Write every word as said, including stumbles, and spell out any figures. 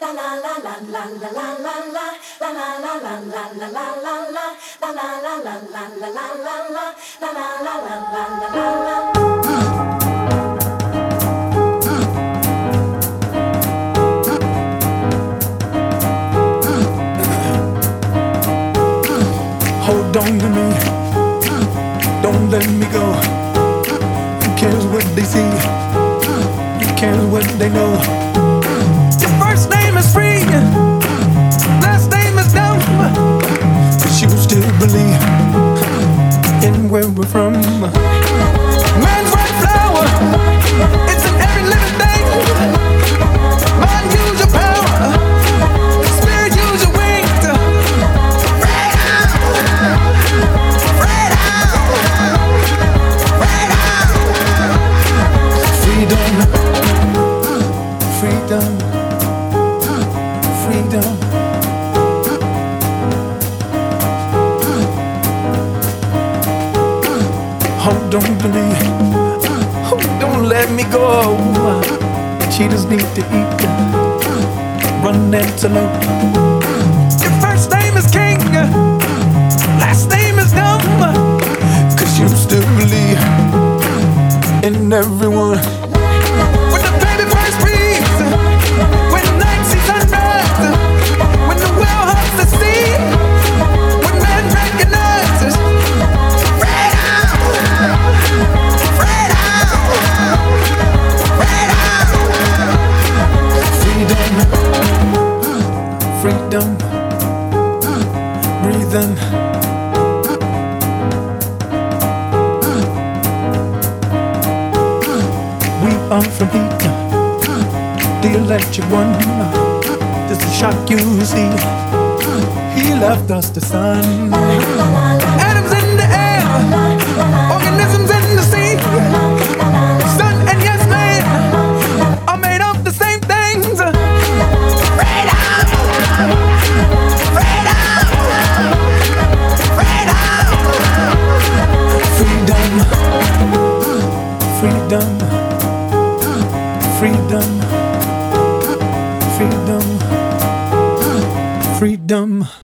Hold on to me, don't let me go. Who cares what they see? Who cares what they know? Your first name is free, last name is dumb, but you still believe in where we're from. Man's white flower, it's in every living thing. Mind, use your power, spirit, use your wings. Freedom, freedom, freedom. Hold on to me, don't let me go. Cheetahs need to eat, run antelope. Your first name is king, last name is dumb, 'cause you still believe in everyone. When the baby first breathes, when the night sees sunrise, when the well hugs the sea, when man recognizes freedom, freedom, freedom, freedom, breathing. I'm from heat, the electric one. This is shock you see. He left us the sun. Atoms in the air, organisms in the sea. Sun and yes man are made of the same things. Freedom, freedom, freedom, freedom. Freedom, freedom, freedom.